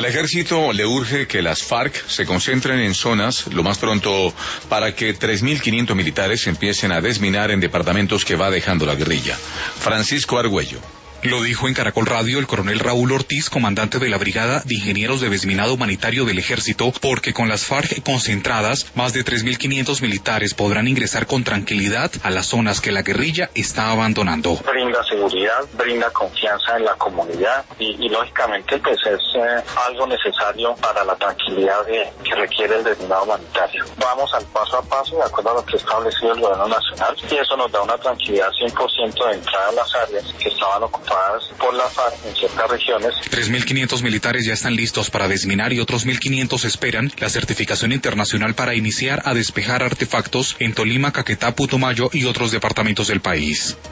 ejército le urge que las FARC se concentren en zonas lo más pronto para que 3.500 militares empiecen a desminar en departamentos que va dejando la guerrilla. Francisco Argüello. Lo dijo en Caracol Radio el coronel Raúl Ortiz, comandante de la Brigada de Ingenieros de Desminado Humanitario del Ejército, porque con las FARC concentradas, más de 3.500 militares podrán ingresar con tranquilidad a las zonas que la guerrilla está abandonando. Brinda seguridad, brinda confianza en la comunidad y lógicamente pues es algo necesario para la tranquilidad que requiere el desminado humanitario. Vamos al paso a paso de acuerdo a lo que ha establecido el gobierno nacional y eso nos da una tranquilidad 100% de entrada a las áreas que estaban ocupadas por la FARC en ciertas regiones. 3.500 militares ya están listos para desminar y otros 1.500 esperan la certificación internacional para iniciar a despejar artefactos en Tolima, Caquetá, Putumayo y otros departamentos del país.